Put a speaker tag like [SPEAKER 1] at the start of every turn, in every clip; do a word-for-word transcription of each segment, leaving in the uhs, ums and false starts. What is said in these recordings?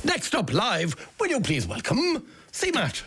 [SPEAKER 1] Next up live, will you please welcome C Matt.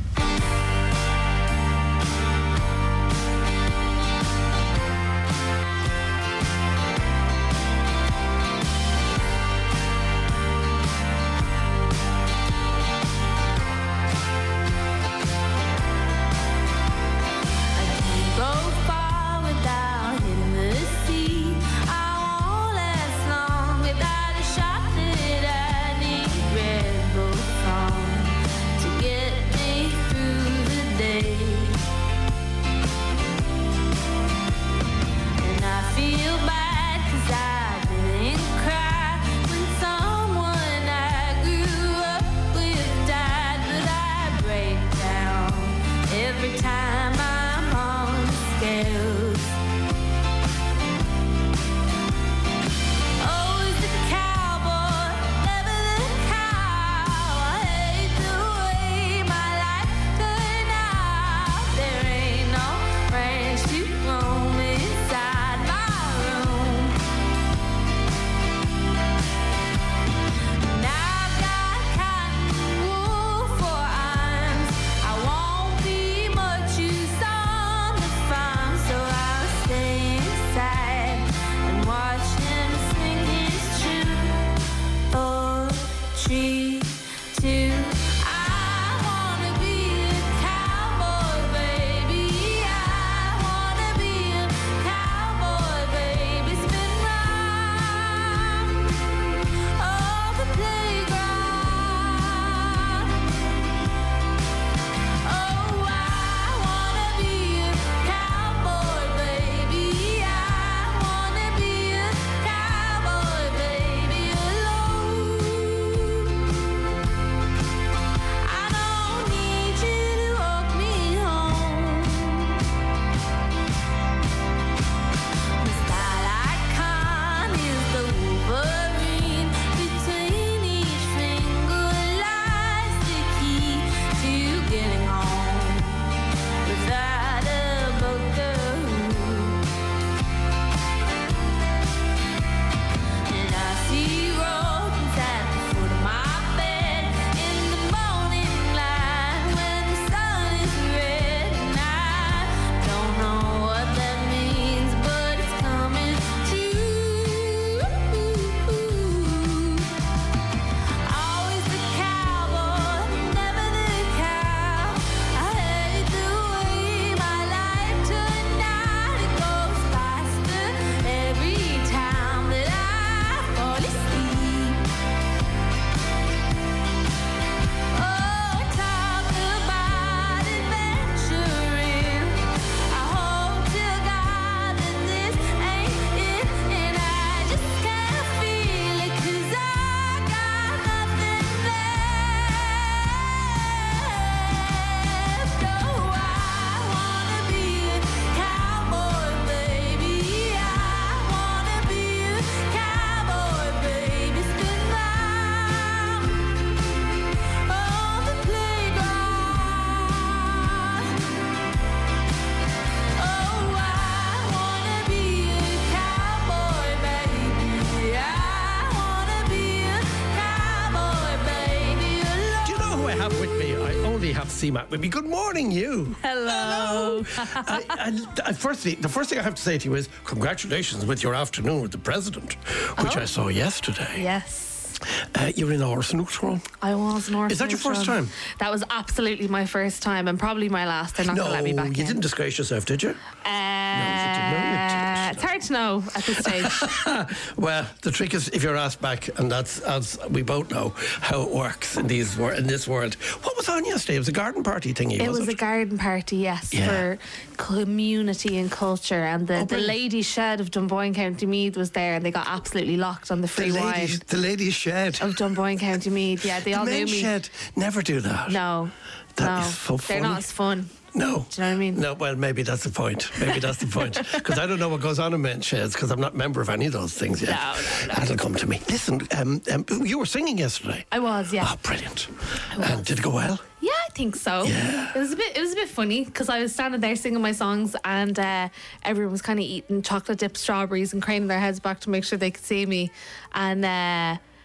[SPEAKER 1] C Matt with me. Good morning, you.
[SPEAKER 2] Hello.
[SPEAKER 1] Hello. I, I, I, firstly, the first thing I have to say to you is congratulations with your afternoon with the president, which
[SPEAKER 2] oh.
[SPEAKER 1] I saw yesterday.
[SPEAKER 2] Yes.
[SPEAKER 1] Uh, you're in Orson
[SPEAKER 2] I was in Orson.
[SPEAKER 1] Is that your first time?
[SPEAKER 2] That was absolutely my first time and probably my last. They're not
[SPEAKER 1] no,
[SPEAKER 2] going to let me back
[SPEAKER 1] you
[SPEAKER 2] in.
[SPEAKER 1] didn't disgrace yourself, did you?
[SPEAKER 2] Uh,
[SPEAKER 1] no, you didn't. No, you didn't.
[SPEAKER 2] It's hard to know at this stage.
[SPEAKER 1] Well, the trick is if you're asked back, and that's, as we both know, how it works in these wor- in this world. What was on yesterday? It was a garden party thingy,
[SPEAKER 2] It
[SPEAKER 1] was
[SPEAKER 2] was
[SPEAKER 1] it?
[SPEAKER 2] a garden party, yes,
[SPEAKER 1] Yeah.
[SPEAKER 2] for community and culture. And the,
[SPEAKER 1] Oh,
[SPEAKER 2] the
[SPEAKER 1] brilliant.
[SPEAKER 2] ladies' shed of Dunboyne County Meath was there, and they got absolutely locked on the free
[SPEAKER 1] the
[SPEAKER 2] wine
[SPEAKER 1] ladies, the ladies' shed.
[SPEAKER 2] of Dunboyne County Meath. Yeah, they
[SPEAKER 1] the
[SPEAKER 2] all knew
[SPEAKER 1] men's
[SPEAKER 2] me.
[SPEAKER 1] shed never do that.
[SPEAKER 2] No,
[SPEAKER 1] That
[SPEAKER 2] no,
[SPEAKER 1] is so
[SPEAKER 2] they're
[SPEAKER 1] funny.
[SPEAKER 2] not as fun.
[SPEAKER 1] No.
[SPEAKER 2] Do you know what I mean?
[SPEAKER 1] No, well, maybe that's the point. Maybe that's the point. Because I don't know what goes on in men's sheds because I'm not a member of any of those things yet.
[SPEAKER 2] No, no, no.
[SPEAKER 1] That'll come to me. Listen, um, um, you were singing yesterday.
[SPEAKER 2] I was, yeah.
[SPEAKER 1] Oh, brilliant. And did it go well?
[SPEAKER 2] Yeah, I think so.
[SPEAKER 1] Yeah.
[SPEAKER 2] It was a bit. It was a bit funny because I was standing there singing my songs, and uh, everyone was kind of eating chocolate dipped strawberries and craning their heads back to make sure they could see me, and. Uh,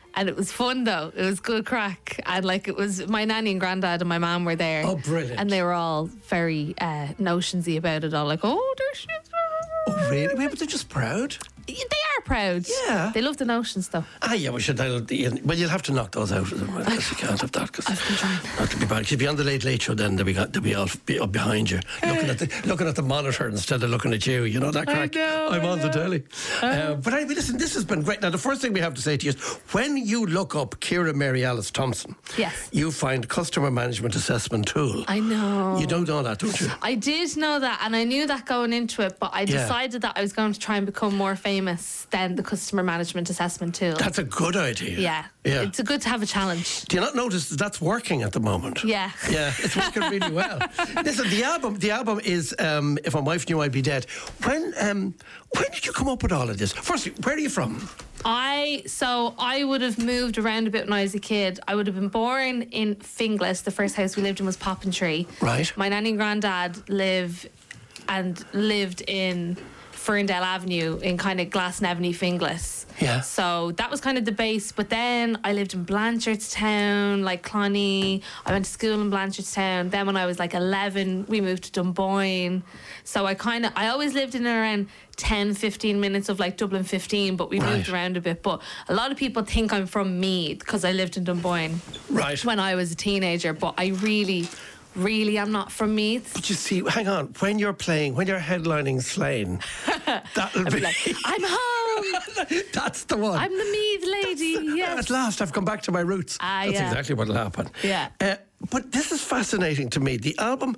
[SPEAKER 2] And it was fun though. It was good crack. And like it was my nanny and granddad and my mum were there.
[SPEAKER 1] Oh, brilliant.
[SPEAKER 2] And they were all very uh, notionsy about it all. Like, oh, there's shit.
[SPEAKER 1] Oh, really? Wait, but they're just proud.
[SPEAKER 2] They are proud.
[SPEAKER 1] Yeah.
[SPEAKER 2] They love the notions though.
[SPEAKER 1] Ah, yeah, we should. Well, you'll have to knock those out of them because you can't have that. Cause
[SPEAKER 2] I've been trying.
[SPEAKER 1] Not to be bad. Because you'd be on the Late Late Show then, they'll be, they'll be all be up behind you, looking at the looking at the monitor instead of looking at you. You know that crack?
[SPEAKER 2] I know,
[SPEAKER 1] I'm
[SPEAKER 2] I
[SPEAKER 1] on
[SPEAKER 2] know.
[SPEAKER 1] the telly. Uh, but anyway, listen, this has been great. Now, the first thing we have to say to you is when you look up Ciara Mary Alice Thompson,
[SPEAKER 2] Yes.
[SPEAKER 1] you find Customer Management Assessment Tool.
[SPEAKER 2] I know.
[SPEAKER 1] You don't know that, don't you?
[SPEAKER 2] I did know that, and I knew that going into it, but I
[SPEAKER 1] Yeah.
[SPEAKER 2] decided that I was going to try and become more famous than the customer management assessment tool.
[SPEAKER 1] That's a good idea.
[SPEAKER 2] yeah.
[SPEAKER 1] Yeah.
[SPEAKER 2] It's a good to have a challenge.
[SPEAKER 1] Do you not notice that that's working at the moment?
[SPEAKER 2] Yeah.
[SPEAKER 1] Yeah, it's working really well. Listen, the album, the album is um, "If My Wife Knew I'd Be Dead." When, um, when did you come up with all of this? Firstly, where are you from?
[SPEAKER 2] I so I would have moved around a bit when I was a kid. I would have been born in Finglas. The first house we lived in was Poppintree.
[SPEAKER 1] Right.
[SPEAKER 2] My nanny and granddad live and lived in Ferndale Avenue in kind of Glasnevin, Finglas.
[SPEAKER 1] Yeah.
[SPEAKER 2] So that was kind of the base. But then I lived in Blanchardstown, like Cloney. I went to school in Blanchardstown. Then when I was like eleven, we moved to Dunboyne. So I kind of, I always lived in around ten, fifteen minutes of like Dublin fifteen, but we
[SPEAKER 1] Right.
[SPEAKER 2] moved around a bit. But a lot of people think I'm from Meath because I lived in Dunboyne
[SPEAKER 1] Right.
[SPEAKER 2] when I was a teenager. But I really, really am not from Meath.
[SPEAKER 1] But you see, hang on, when you're playing, when you're headlining Slane, that'll be...
[SPEAKER 2] Like, I'm home.
[SPEAKER 1] That's the one.
[SPEAKER 2] I'm the Meath lady. Yes.
[SPEAKER 1] At last, I've come back to my roots.
[SPEAKER 2] Ah,
[SPEAKER 1] That's
[SPEAKER 2] yeah.
[SPEAKER 1] exactly what'll happen.
[SPEAKER 2] Yeah.
[SPEAKER 1] Uh, but this is fascinating to me. The album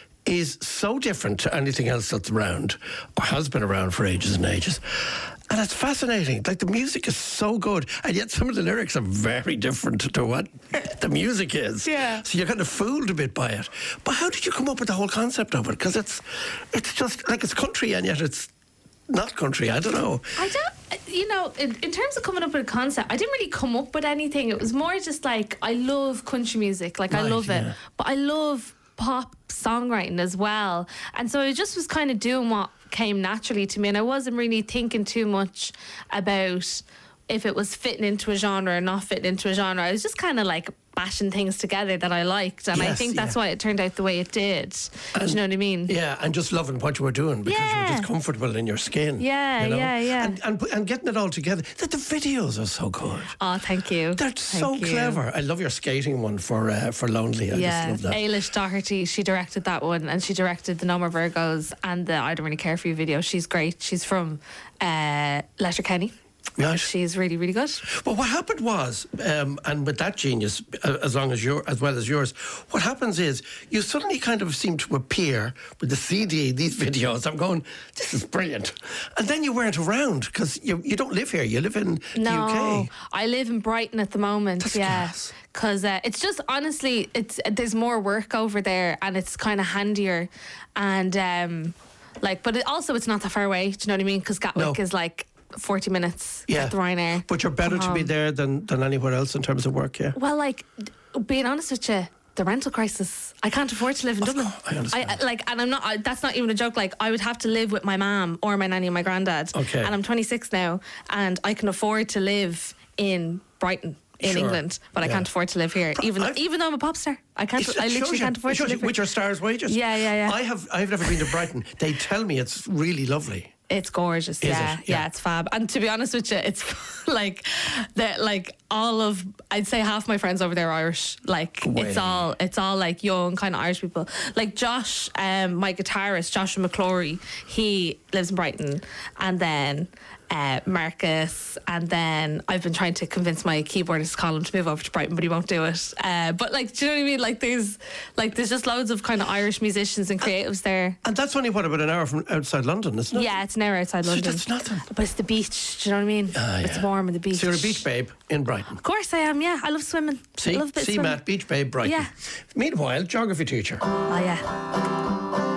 [SPEAKER 1] is so different to anything else that's around, or has been around for ages and ages. And it's fascinating. Like, the music is so good, and yet some of the lyrics are very different to what the music is.
[SPEAKER 2] Yeah.
[SPEAKER 1] So you're kind of fooled a bit by it. But how did you come up with the whole concept of it? Because it's, it's just, like, it's country, and yet it's not country. I don't know.
[SPEAKER 2] I don't, you know, in, in terms of coming up with a concept, I didn't really come up with anything. It was more just like, I love country music. Like, I
[SPEAKER 1] Right,
[SPEAKER 2] love
[SPEAKER 1] yeah.
[SPEAKER 2] it. But I love pop songwriting as well. And so I just was kind of doing what came naturally to me. And I wasn't really thinking too much about if it was fitting into a genre or not fitting into a genre. I was just kind of like bashing things together that I liked. And I
[SPEAKER 1] Yes,
[SPEAKER 2] think that's
[SPEAKER 1] yeah.
[SPEAKER 2] why it turned out the way it did. Do you know what I mean?
[SPEAKER 1] Yeah, and just loving what you were doing because you were
[SPEAKER 2] Yeah.
[SPEAKER 1] just comfortable in your skin.
[SPEAKER 2] Yeah,
[SPEAKER 1] you know?
[SPEAKER 2] yeah, yeah.
[SPEAKER 1] And, and and getting it all together. The, the videos are so good.
[SPEAKER 2] Oh, thank you.
[SPEAKER 1] They're
[SPEAKER 2] Thank
[SPEAKER 1] so
[SPEAKER 2] you.
[SPEAKER 1] clever. I love your skating one for uh, for Lonely. I
[SPEAKER 2] Yeah,
[SPEAKER 1] just love that.
[SPEAKER 2] Ailish Doherty, she directed that one, and she directed the No More Virgos and the I Don't Really Care For You video. She's great. She's from uh, Letterkenny.
[SPEAKER 1] Right.
[SPEAKER 2] She's really, really good.
[SPEAKER 1] Well, what happened was, um, and with that genius, uh, as long as your, as well as yours, what happens is you suddenly kind of seem to appear with the C D, these videos. I'm going, this is brilliant, and then you weren't around because you you don't live here. You live in the
[SPEAKER 2] No,
[SPEAKER 1] U K.
[SPEAKER 2] I live in Brighton at the moment.
[SPEAKER 1] That's
[SPEAKER 2] yeah,
[SPEAKER 1] class.
[SPEAKER 2] because uh, it's just honestly, it's there's more work over there, and it's kind of handier, and um, like, but it also it's not that far away. Do you know what I mean? Because Gatwick
[SPEAKER 1] No.
[SPEAKER 2] is like forty minutes.
[SPEAKER 1] Yeah,
[SPEAKER 2] Get the Ryanair.
[SPEAKER 1] But you're better
[SPEAKER 2] from
[SPEAKER 1] to be
[SPEAKER 2] home.
[SPEAKER 1] there than than anywhere else in terms of work. Yeah.
[SPEAKER 2] Well, like, d- being honest with you, the rental crisis. I can't afford to live in
[SPEAKER 1] Of
[SPEAKER 2] Dublin.
[SPEAKER 1] course, I understand.
[SPEAKER 2] I, like, and I'm not. I, that's not even a joke. Like, I would have to live with my mum or my nanny and my granddad.
[SPEAKER 1] Okay.
[SPEAKER 2] And I'm twenty-six now, and I can afford to live in Brighton. In
[SPEAKER 1] Sure.
[SPEAKER 2] England, but I
[SPEAKER 1] Yeah.
[SPEAKER 2] can't afford to live here. Even
[SPEAKER 1] I've-
[SPEAKER 2] even though I'm a pop star, I can't.
[SPEAKER 1] It's-
[SPEAKER 2] I
[SPEAKER 1] it shows
[SPEAKER 2] literally
[SPEAKER 1] you-
[SPEAKER 2] can't
[SPEAKER 1] it
[SPEAKER 2] afford to
[SPEAKER 1] shows you
[SPEAKER 2] live here.
[SPEAKER 1] with your stars' wages.
[SPEAKER 2] Yeah, yeah, yeah.
[SPEAKER 1] I have I've never been to Brighton. They tell me it's really lovely.
[SPEAKER 2] It's gorgeous, yeah,
[SPEAKER 1] it?
[SPEAKER 2] yeah,
[SPEAKER 1] Yeah.
[SPEAKER 2] it's fab. And to be honest with you, it's like that. Like all of, I'd say half my friends over there are Irish. Like
[SPEAKER 1] Way.
[SPEAKER 2] it's all, it's all like young kind of Irish people. Like Josh, um, my guitarist, Joshua McClory, he lives in Brighton, and then uh, Marcus, and then I've been trying to convince my keyboardist Colin to move over to Brighton, but he won't do it. Uh, but like, do you know what I mean? Like there's, like there's just loads of kind of Irish musicians and creatives there.
[SPEAKER 1] And that's only what about an hour from outside London, isn't it?
[SPEAKER 2] Yeah, it's an hour outside
[SPEAKER 1] So
[SPEAKER 2] London.
[SPEAKER 1] that's nothing.
[SPEAKER 2] But it's the beach, do you know what I mean?
[SPEAKER 1] Ah,
[SPEAKER 2] It's
[SPEAKER 1] yeah.
[SPEAKER 2] warm on the beach.
[SPEAKER 1] So you're a beach babe in Brighton.
[SPEAKER 2] Of course I am, yeah. I love swimming.
[SPEAKER 1] See,
[SPEAKER 2] I love a bit of
[SPEAKER 1] see,
[SPEAKER 2] swimming.
[SPEAKER 1] Matt, beach babe, Brighton.
[SPEAKER 2] Yeah.
[SPEAKER 1] Meanwhile, geography teacher.
[SPEAKER 2] Oh, yeah.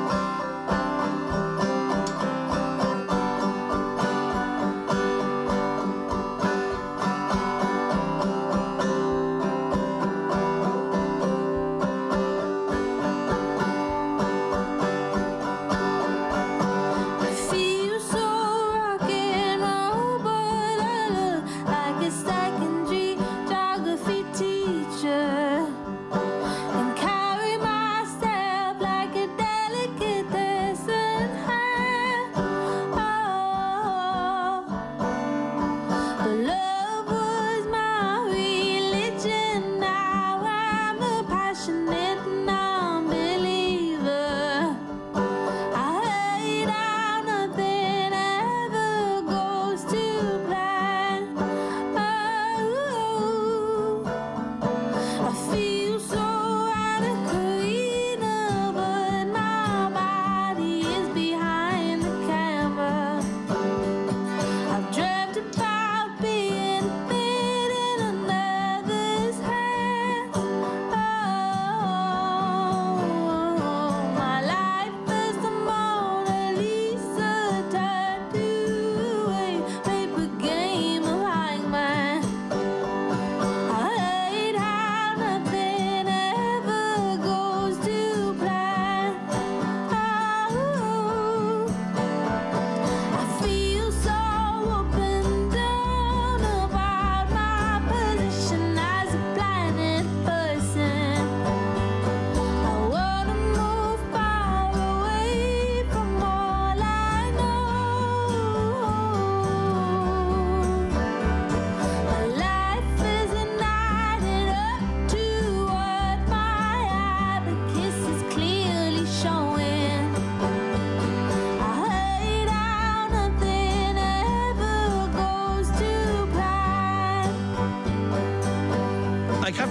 [SPEAKER 3] I feel so rock and roll, but I look like a secondary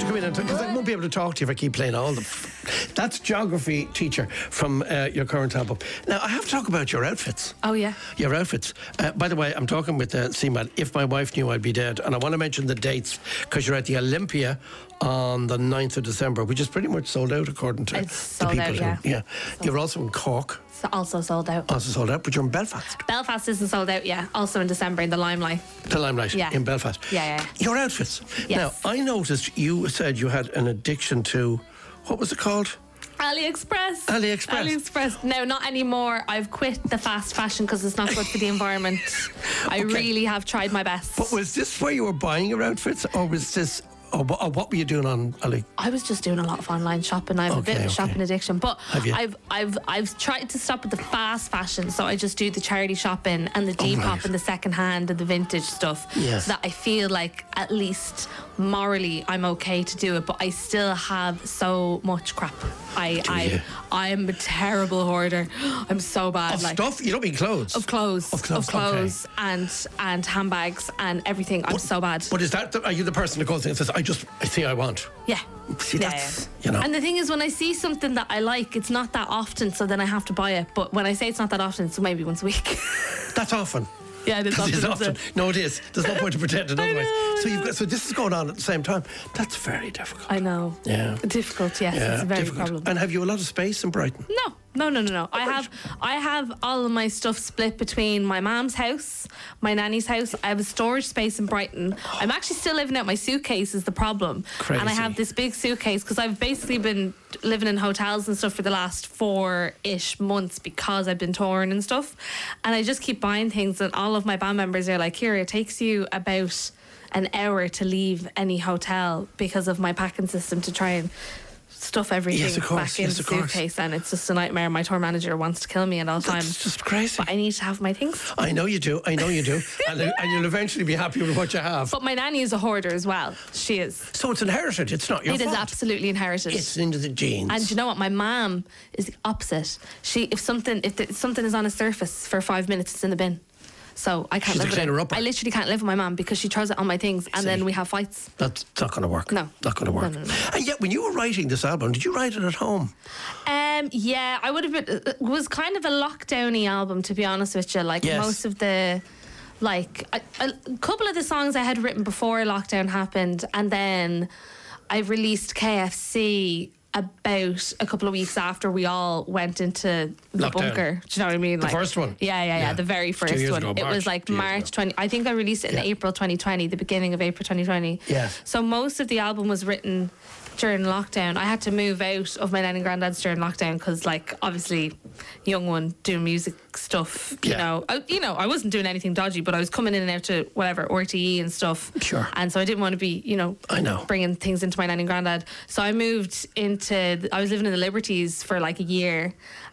[SPEAKER 1] come in and because I won't be able to talk to you if I keep playing all the. That's geography teacher from uh, your current album. Now I have to talk about your outfits.
[SPEAKER 2] Oh yeah.
[SPEAKER 1] Your outfits. Uh, by the way, I'm talking with uh, C-Man, If My Wife Knew I'd Be Dead. And I want to mention the dates because you're at the Olympia on the ninth of December, which is pretty much sold out according to
[SPEAKER 2] It's
[SPEAKER 1] the
[SPEAKER 2] sold
[SPEAKER 1] people
[SPEAKER 2] out,
[SPEAKER 1] who.
[SPEAKER 2] yeah.
[SPEAKER 1] Yeah. You're also in Cork,
[SPEAKER 2] It's also sold out.
[SPEAKER 1] also sold out, but you're in Belfast.
[SPEAKER 2] Belfast isn't sold out yet. Also in December in the Limelight.
[SPEAKER 1] The Limelight
[SPEAKER 2] Yeah.
[SPEAKER 1] in Belfast.
[SPEAKER 2] Yeah, yeah, yeah.
[SPEAKER 1] Your outfits.
[SPEAKER 2] Yes.
[SPEAKER 1] Now, I noticed you said you had an addiction to, what was it called?
[SPEAKER 2] AliExpress.
[SPEAKER 1] AliExpress.
[SPEAKER 2] AliExpress. No, not anymore. I've quit the fast fashion because it's not good for the environment. I
[SPEAKER 1] Okay.
[SPEAKER 2] really have tried my best.
[SPEAKER 1] But was this where you were buying your outfits, or was this, or, wha- or what were you doing on Ali?
[SPEAKER 2] I was just doing a lot of online shopping. I have a bit
[SPEAKER 1] Okay,
[SPEAKER 2] of a
[SPEAKER 1] okay.
[SPEAKER 2] shopping addiction, but
[SPEAKER 1] Have you?
[SPEAKER 2] I've I've I've tried to stop with the fast fashion. So I just do the charity shopping and the Depop
[SPEAKER 1] right.
[SPEAKER 2] and the second hand and the vintage stuff.
[SPEAKER 1] Yes.
[SPEAKER 2] So that I feel like at least morally I'm okay to do it, but I still have so much crap. I
[SPEAKER 1] Do
[SPEAKER 2] I
[SPEAKER 1] you?
[SPEAKER 2] I am a terrible hoarder. I'm so bad.
[SPEAKER 1] Of
[SPEAKER 2] like
[SPEAKER 1] stuff? You don't mean clothes?
[SPEAKER 2] of clothes,
[SPEAKER 1] Of clothes, okay.
[SPEAKER 2] clothes and and handbags and everything. I'm so bad.
[SPEAKER 1] But is that, the, are you the person that goes in and says, I just, I see I want?
[SPEAKER 2] Yeah.
[SPEAKER 1] See,
[SPEAKER 2] Yeah,
[SPEAKER 1] that's,
[SPEAKER 2] yeah.
[SPEAKER 1] you know.
[SPEAKER 2] And the thing is, when I see something that I like, it's not that often, so then I have to buy it. But when I say it's not that often, it's maybe once a week.
[SPEAKER 1] That's often.
[SPEAKER 2] yeah, it's
[SPEAKER 1] It is
[SPEAKER 2] often.
[SPEAKER 1] often.
[SPEAKER 2] isn't it?
[SPEAKER 1] No, it is. There's no point to pretend it
[SPEAKER 2] I
[SPEAKER 1] otherwise.
[SPEAKER 2] know,
[SPEAKER 1] so
[SPEAKER 2] I
[SPEAKER 1] you've got, so this is going on at the same time. That's very difficult.
[SPEAKER 2] I know.
[SPEAKER 1] Yeah.
[SPEAKER 2] Difficult, yes.
[SPEAKER 1] yeah,
[SPEAKER 2] it's a very
[SPEAKER 1] difficult.
[SPEAKER 2] problem.
[SPEAKER 1] And have you a lot of space in Brighton?
[SPEAKER 2] No, no, no, no, no. I
[SPEAKER 1] right.
[SPEAKER 2] have, I have all of my stuff split between my mom's house, my nanny's house. I have a storage space in Brighton. I'm actually still living out my suitcase is the problem,
[SPEAKER 1] Crazy.
[SPEAKER 2] and I have this big suitcase because I've basically been living in hotels and stuff for the last four-ish months because I've been touring and stuff, and I just keep buying things. And all of my band members are like, "Here, it takes you about an hour to leave any hotel because of my packing system to try and." Stuff everything
[SPEAKER 1] Yes, of course,
[SPEAKER 2] back in
[SPEAKER 1] yes,
[SPEAKER 2] the
[SPEAKER 1] of course.
[SPEAKER 2] suitcase, and it's just a nightmare. My tour manager wants to kill me at all times.
[SPEAKER 1] That's just crazy.
[SPEAKER 2] But I need to have my things.
[SPEAKER 1] I know you do. I know you do. and, and you'll eventually be happy with what you have.
[SPEAKER 2] But my nanny is a hoarder as well. She is.
[SPEAKER 1] So it's inherited. It's not your
[SPEAKER 2] It is
[SPEAKER 1] fault.
[SPEAKER 2] absolutely inherited.
[SPEAKER 1] It's into the genes.
[SPEAKER 2] And do you know what? My mom is the opposite. She, if something, if the, something is on a surface for five minutes, it's in the bin. So I can't
[SPEAKER 1] She's a
[SPEAKER 2] live with
[SPEAKER 1] cleaner
[SPEAKER 2] it.
[SPEAKER 1] upper.
[SPEAKER 2] I literally can't live with my mom because she throws it on my things, and
[SPEAKER 1] See.
[SPEAKER 2] then we have fights.
[SPEAKER 1] That's not going to work.
[SPEAKER 2] No.
[SPEAKER 1] Not going to work.
[SPEAKER 2] No, no, no.
[SPEAKER 1] And yet, when you were writing this album, did you write it at home?
[SPEAKER 2] Um, yeah, I would have been. It was kind of a lockdowny album, to be honest with you. Like
[SPEAKER 1] Yes.
[SPEAKER 2] most of the, like a, a couple of the songs I had written before lockdown happened, and then I released K F C about a couple of weeks after we all went into the
[SPEAKER 1] Lockdown.
[SPEAKER 2] bunker. Do you know what I mean?
[SPEAKER 1] The first one?
[SPEAKER 2] Yeah, yeah, yeah,
[SPEAKER 1] Yeah.
[SPEAKER 2] the very
[SPEAKER 1] Two
[SPEAKER 2] first
[SPEAKER 1] years
[SPEAKER 2] one.
[SPEAKER 1] ago,
[SPEAKER 2] It
[SPEAKER 1] March,
[SPEAKER 2] was like
[SPEAKER 1] two years
[SPEAKER 2] March
[SPEAKER 1] ago.
[SPEAKER 2] twenty. I think I released it in
[SPEAKER 1] Yeah.
[SPEAKER 2] April twenty twenty, the beginning of April twenty twenty.
[SPEAKER 1] Yes.
[SPEAKER 2] So most of the album was written during lockdown. I had to move out of my nan and granddad's during lockdown because, like, obviously, young one doing music stuff. You
[SPEAKER 1] Yeah.
[SPEAKER 2] know, I, you know, I wasn't doing anything dodgy, but I was coming in and out to whatever R T E and stuff.
[SPEAKER 1] Sure.
[SPEAKER 2] And so I didn't want to be, you know,
[SPEAKER 1] I know.
[SPEAKER 2] bringing things into my nan and granddad. So I moved into. I was living in the Liberties for like a year.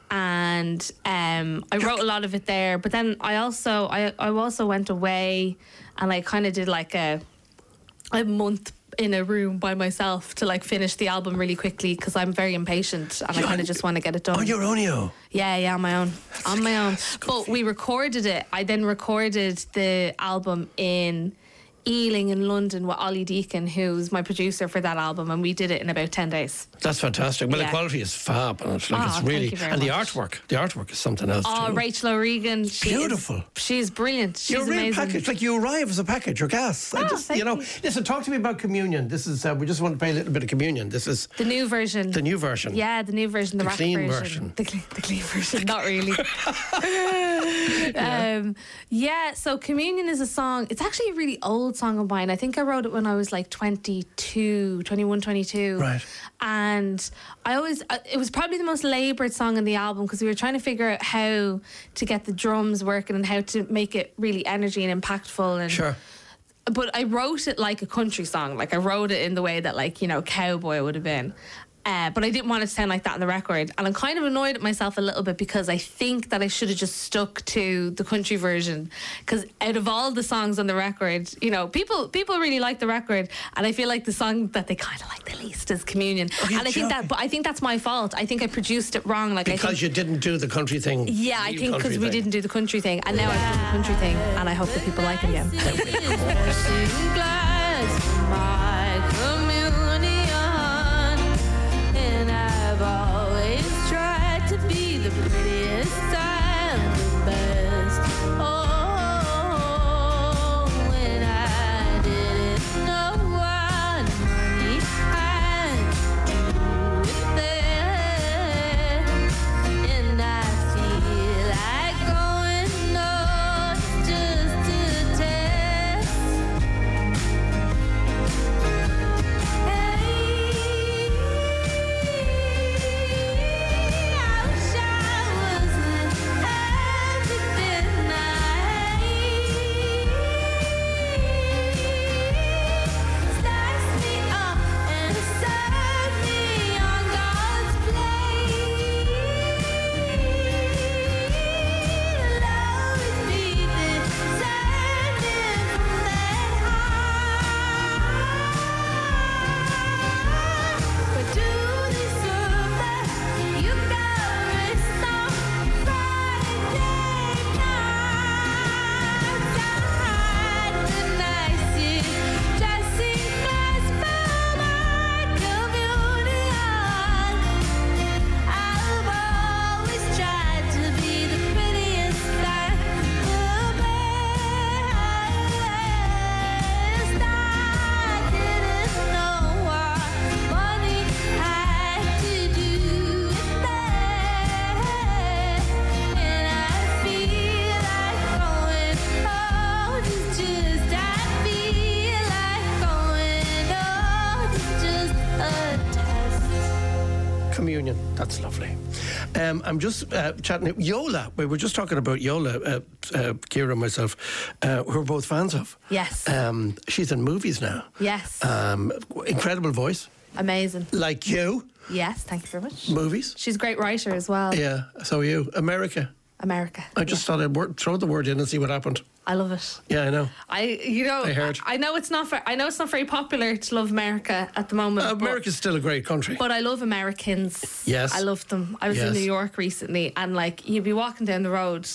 [SPEAKER 2] And um, I wrote a lot of it there, but then I also I, I also went away and I kind of did like a a month in a room by myself to like finish the album really quickly because I'm very impatient and I
[SPEAKER 1] You're-
[SPEAKER 2] kind of just want to get it done.
[SPEAKER 1] On your own, you.
[SPEAKER 2] Yeah, yeah, on my own. on my own. But we recorded it. I then recorded the album in Ealing in London with Ollie Deacon, who's my producer for that album, and we did it in about ten days.
[SPEAKER 1] That's fantastic. Well, the
[SPEAKER 2] Yeah.
[SPEAKER 1] quality is fab. And it's like
[SPEAKER 2] Oh,
[SPEAKER 1] it's
[SPEAKER 2] thank
[SPEAKER 1] really,
[SPEAKER 2] you very
[SPEAKER 1] and the
[SPEAKER 2] much.
[SPEAKER 1] artwork. The artwork is something else
[SPEAKER 2] Oh,
[SPEAKER 1] too.
[SPEAKER 2] Rachel O'Regan. She is-
[SPEAKER 1] Beautiful.
[SPEAKER 2] she's brilliant. She's
[SPEAKER 1] You're a real
[SPEAKER 2] amazing.
[SPEAKER 1] package. Like you arrive as a package. You're gas. I
[SPEAKER 2] Oh,
[SPEAKER 1] just,
[SPEAKER 2] thank
[SPEAKER 1] you know.
[SPEAKER 2] you.
[SPEAKER 1] Listen, talk to me about communion. This is. Uh, we just want to play a little bit of communion. This is
[SPEAKER 2] The new version.
[SPEAKER 1] the new version.
[SPEAKER 2] Yeah, the new version, the,
[SPEAKER 1] The
[SPEAKER 2] rap
[SPEAKER 1] clean
[SPEAKER 2] version.
[SPEAKER 1] version.
[SPEAKER 2] The, clean, the clean version, not really. yeah. Um, yeah, so Communion is a song, it's actually a really old song of mine. I think I wrote it when I was like twenty-two, twenty-one, twenty-two.
[SPEAKER 1] Right.
[SPEAKER 2] And I always, uh, it was probably the most laboured song in the album because we were trying to figure out how to get the drums working and how to make it really energy and impactful. And
[SPEAKER 1] Sure.
[SPEAKER 2] But I wrote it like a country song. Like I wrote it in the way that, like, you know, Cowboy would have been. Uh, but I didn't want it to sound like that on the record. And I'm kind of annoyed at myself a little bit because I think that I should have just stuck to the country version. Because out of all the songs on the record, you know, people people really like the record. And I feel like the song that they kind of like the least is Communion.
[SPEAKER 1] Oh, you're
[SPEAKER 2] and I think that,
[SPEAKER 1] joking.
[SPEAKER 2] but I think that's my fault. I think I produced it wrong. Like I
[SPEAKER 1] Because
[SPEAKER 2] think,
[SPEAKER 1] you didn't do the country thing.
[SPEAKER 2] yeah, I
[SPEAKER 1] the
[SPEAKER 2] think
[SPEAKER 1] country
[SPEAKER 2] because we
[SPEAKER 1] thing.
[SPEAKER 2] didn't do the country thing. And now I've done the country thing. And I hope that people like it again.
[SPEAKER 3] My communion.
[SPEAKER 1] Communion. That's lovely. Um, I'm just uh, chatting. Yola. We were just talking about Yola, uh, uh, Ciara and myself, uh, who we're both fans of.
[SPEAKER 2] Yes.
[SPEAKER 1] Um, she's in movies now.
[SPEAKER 2] Yes.
[SPEAKER 1] Um, incredible voice.
[SPEAKER 2] Amazing.
[SPEAKER 1] Like you.
[SPEAKER 2] Yes, thank you very much.
[SPEAKER 1] Movies.
[SPEAKER 2] She's a great writer as well.
[SPEAKER 1] Yeah. So are you. America.
[SPEAKER 2] America.
[SPEAKER 1] I just thought I'd word, throw the word in and see what happened.
[SPEAKER 2] I love it.
[SPEAKER 1] Yeah, I know.
[SPEAKER 2] I, you know,
[SPEAKER 1] I heard.
[SPEAKER 2] I, I know it's not. Ver- I know it's not very popular to love America at the moment.
[SPEAKER 1] Uh,
[SPEAKER 2] but-
[SPEAKER 1] America's still a great country.
[SPEAKER 2] But I love Americans.
[SPEAKER 1] Yes.
[SPEAKER 2] I love them. I was
[SPEAKER 1] Yes.
[SPEAKER 2] in New York recently, and like you'd be walking down the road,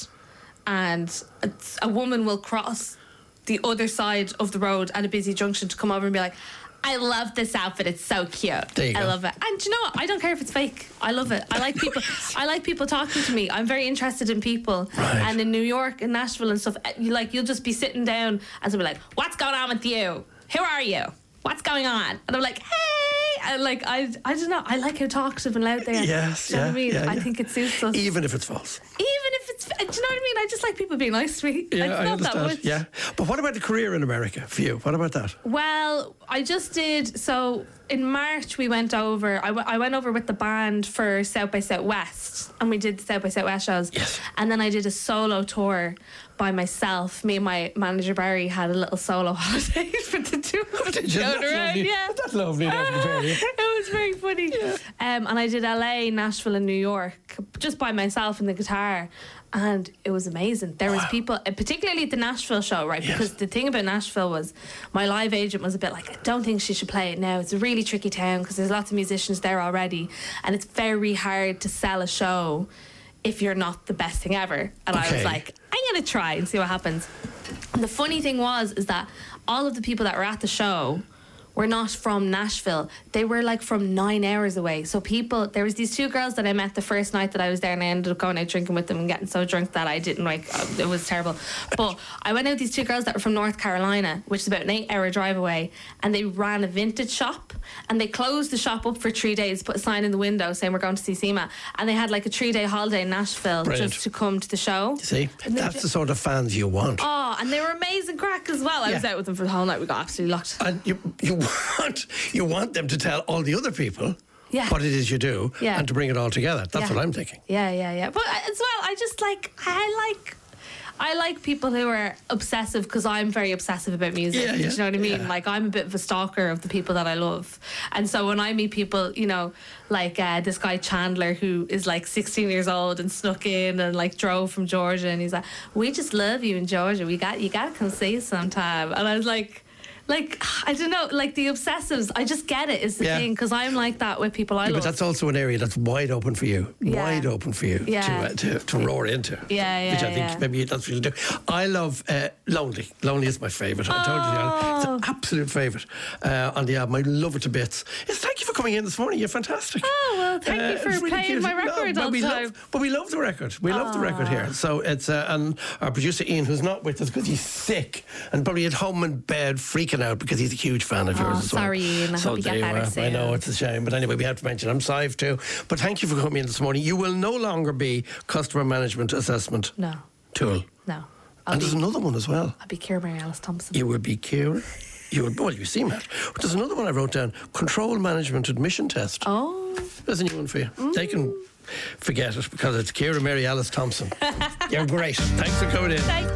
[SPEAKER 2] and it's, a woman will cross the other side of the road at a busy junction to come over and be like, I love this outfit. It's so cute.
[SPEAKER 1] There you
[SPEAKER 2] I
[SPEAKER 1] go.
[SPEAKER 2] love it. And do you know what? I don't care if it's fake. I love it. I like people. I like people talking to me. I'm very interested in people.
[SPEAKER 1] Right.
[SPEAKER 2] And in New York and Nashville and stuff, you like you'll just be sitting down and they'll be like, "What's going on with you? Who are you? What's going on?" And I'm like, "Hey," and like I, I don't know. I like how talkative and loud they are.
[SPEAKER 1] Yes,
[SPEAKER 2] Do you know
[SPEAKER 1] yeah,
[SPEAKER 2] what I mean?
[SPEAKER 1] yeah,
[SPEAKER 2] I
[SPEAKER 1] yeah.
[SPEAKER 2] think it suits us.
[SPEAKER 1] Even if it's false.
[SPEAKER 2] Even if it's, do you know what I mean? I just like people being nice to me.
[SPEAKER 1] Yeah,
[SPEAKER 2] it's
[SPEAKER 1] I
[SPEAKER 2] not that
[SPEAKER 1] understand.
[SPEAKER 2] much.
[SPEAKER 1] Yeah. But what about the career in America for you? What about that?
[SPEAKER 2] Well, I just did. So in March, we went over. I, w- I went over with the band for South by Southwest, and we did the South by Southwest shows.
[SPEAKER 1] Yes.
[SPEAKER 2] And then I did a solo tour by myself. Me and my manager Barry had a little solo holiday for the two of us.
[SPEAKER 1] Did you?
[SPEAKER 2] going
[SPEAKER 1] That's
[SPEAKER 2] around,
[SPEAKER 1] lovely.
[SPEAKER 2] Yeah.
[SPEAKER 1] That's lovely. That's very.
[SPEAKER 2] It was very funny. Um, and I did L A, Nashville, and New York just by myself and the guitar. And it was amazing. There was people, uh, particularly at the Nashville show, right?
[SPEAKER 1] Yes.
[SPEAKER 2] Because the thing about Nashville was my live agent was a bit like, I don't think she should play it now. It's a really tricky town because there's lots of musicians there already. And it's very hard to sell a show if you're not the best thing ever. And I
[SPEAKER 1] Okay.
[SPEAKER 2] was like, I'm going to try and see what happens. And the funny thing was, is that all of the people that were at the show were not from Nashville. They were like from nine hours away. So people, there was these two girls that I met the first night that I was there, and I ended up going out drinking with them and getting so drunk that I didn't like, uh, it was terrible. But I went out with these two girls that were from North Carolina, which is about an eight hour drive away, and they ran a vintage shop, and they closed the shop up for three days, put a sign in the window saying we're going to see SEMA, and they had like a three day holiday in Nashville
[SPEAKER 1] Brilliant.
[SPEAKER 2] just to come to the show.
[SPEAKER 1] See,
[SPEAKER 2] And they
[SPEAKER 1] that's
[SPEAKER 2] did-
[SPEAKER 1] the sort of fans you want.
[SPEAKER 2] Oh, and they were amazing crack as well. I was
[SPEAKER 1] Yeah.
[SPEAKER 2] out with them for the whole night. We got absolutely locked.
[SPEAKER 1] And you, you want you want them to tell all the other people
[SPEAKER 2] Yeah.
[SPEAKER 1] what it is you do
[SPEAKER 2] Yeah.
[SPEAKER 1] and to bring it all together. That's
[SPEAKER 2] Yeah.
[SPEAKER 1] what I'm thinking.
[SPEAKER 2] Yeah, yeah, yeah. But as well, I just like I like I like people who are obsessive because I'm very obsessive about music.
[SPEAKER 1] Yeah,
[SPEAKER 2] Do
[SPEAKER 1] yeah,
[SPEAKER 2] you know what I mean?
[SPEAKER 1] yeah.
[SPEAKER 2] Like I'm a bit of a stalker of the people that I love, and so when I meet people, you know, like uh, this guy Chandler who is like sixteen years old and snuck in and like drove from Georgia, and he's like, "We just love you in Georgia. We got you got to come see us sometime." And I was like. Like, I don't know, like the obsessives, I just get it is the
[SPEAKER 1] Yeah.
[SPEAKER 2] thing, because I'm like that with people I
[SPEAKER 1] Yeah,
[SPEAKER 2] love.
[SPEAKER 1] but that's also an area that's wide open for you,
[SPEAKER 2] Yeah.
[SPEAKER 1] wide open for you
[SPEAKER 2] Yeah.
[SPEAKER 1] to, uh, to to roar into.
[SPEAKER 2] Yeah, yeah,
[SPEAKER 1] Which I think
[SPEAKER 2] yeah.
[SPEAKER 1] maybe that's what you do. I love uh, Lonely. Lonely is my favourite. I told you, Diana. It's an absolute favourite uh, on the album. I love it to bits. Yes, thank you for coming in this morning. You're fantastic.
[SPEAKER 2] Oh, well, thank you for
[SPEAKER 1] it's
[SPEAKER 2] playing
[SPEAKER 1] cute.
[SPEAKER 2] my record
[SPEAKER 1] but
[SPEAKER 2] all
[SPEAKER 1] we
[SPEAKER 2] the
[SPEAKER 1] love,
[SPEAKER 2] time.
[SPEAKER 1] But we love the record. We love the record here. So it's uh, and our producer Ian, who's not with us because he's sick and probably at home in bed freaking out because he's a huge fan of
[SPEAKER 2] Oh,
[SPEAKER 1] yours as well.
[SPEAKER 2] sorry, Ian. I
[SPEAKER 1] so
[SPEAKER 2] hope you
[SPEAKER 1] there
[SPEAKER 2] get
[SPEAKER 1] you
[SPEAKER 2] better
[SPEAKER 1] are.
[SPEAKER 2] soon.
[SPEAKER 1] I know it's a shame, but anyway, we have to mention I'm Sive too. But thank you for coming in this morning. You will no longer be customer management assessment
[SPEAKER 2] No,
[SPEAKER 1] tool.
[SPEAKER 2] no. I'll
[SPEAKER 1] And
[SPEAKER 2] be,
[SPEAKER 1] there's another one as well.
[SPEAKER 2] I'll be Ciara Mary Alice Thompson.
[SPEAKER 1] You would be Ciara. You would, well, you see, Matt. But there's another one I wrote down. Control management admission test.
[SPEAKER 2] Oh,
[SPEAKER 1] There's a new one for you. They can forget it because it's Ciara Mary Alice Thompson. You're great. Thanks for coming in.
[SPEAKER 2] thank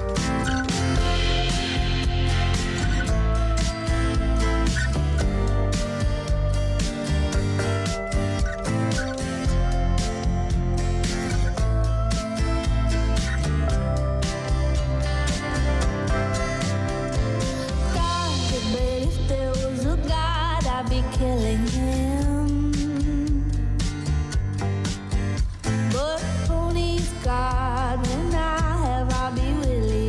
[SPEAKER 3] God, but if there was a God, I'd be killing him. But who needs God when I have Robbie Williams?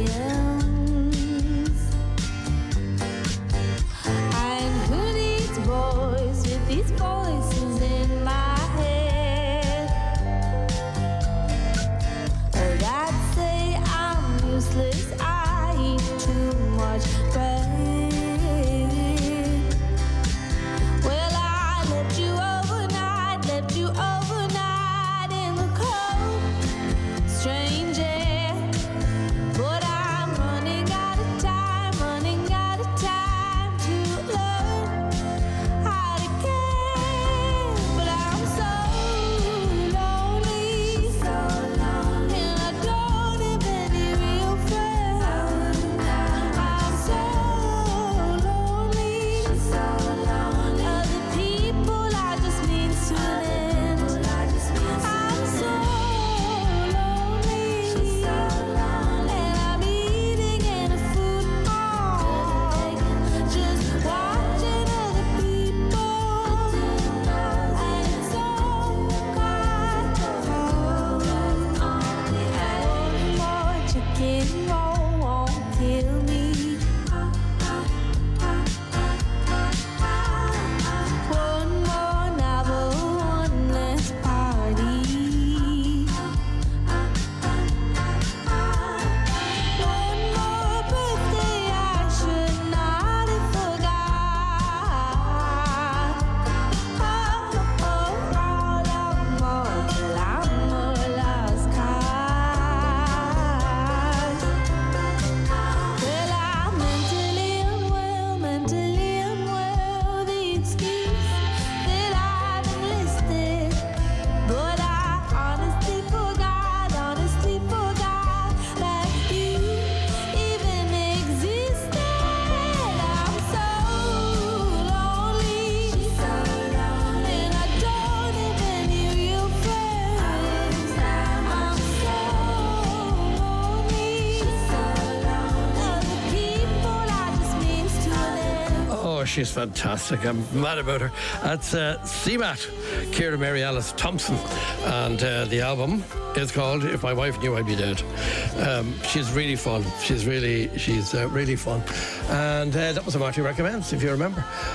[SPEAKER 1] she's fantastic. I'm mad about her. That's uh, C MAT, Ciara Mary Alice Thompson. And uh, the album is called If My Wife Knew I'd Be Dead. Um, she's really fun. She's really, she's uh, really fun. And uh, that was a Marty Recommends, if you remember.